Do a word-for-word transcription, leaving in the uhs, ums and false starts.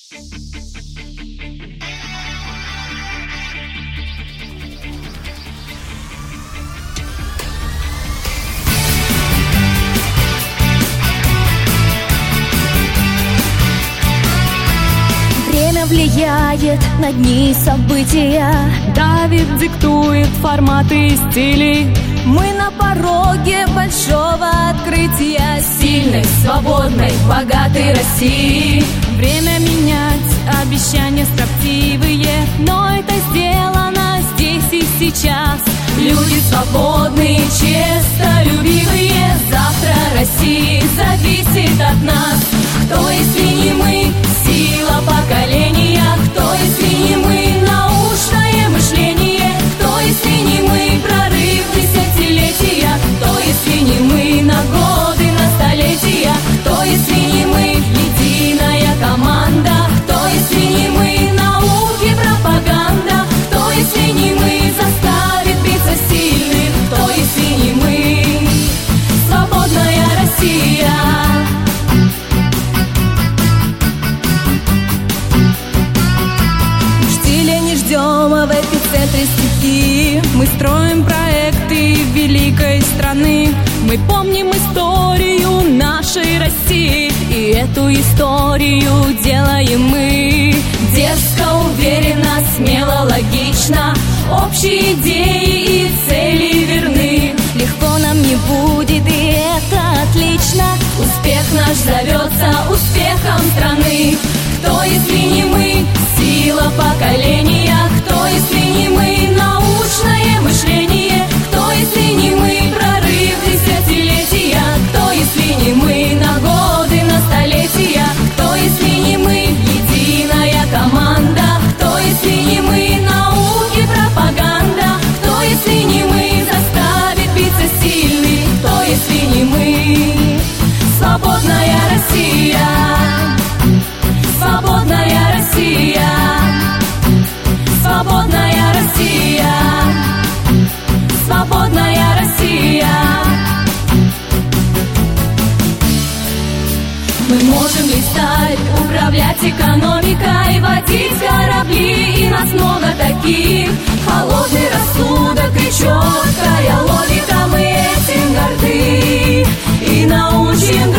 Время влияет на дни и события, давит, диктует форматы и стили. Мы на пороге большого открытия сильной, свободной, богатой России. Время менять, обещания строптивые, но это сделано здесь и сейчас. Люди свободные, честолюбивые, завтра России зависит от нас. Кто, если не мы, сила поколения? Кто, если не мы, научное мышление? Кто, если не мы, прорыв десятилетия? Кто, если не мы, на годы, на столетия? Кто, если не мы, единая команда? Кто, если не мы, науки, пропаганда? Кто, если не мы, заставит биться сильных? Кто, если не мы, свободная Россия? В эпицентре стихии мы строим проекты великой страны. Мы помним историю нашей России, и эту историю делаем мы. Дерзко, уверенно, смело, логично, общие идеи и цели верны. Легко нам не будет, и это отлично. Успех наш зовется успехом страны. Кто, если не мы, сила поколения? Кто, если не мы, научное мышление? Кто, если не мы, прорыв десятилетия? Кто, если не мы, на годы, на столетия? Кто, если не мы, единая команда? Кто, если не мы, науки, пропаганда? Кто, если не мы, заставит биться сильных? Кто, если не мы, свободная Россия? Свободная Россия, свободная Россия, свободная Россия. Мы можем летать, управлять экономикой, водить корабли, и нас много таких. Холодный рассудок и четкая логика, мы этим горды и научим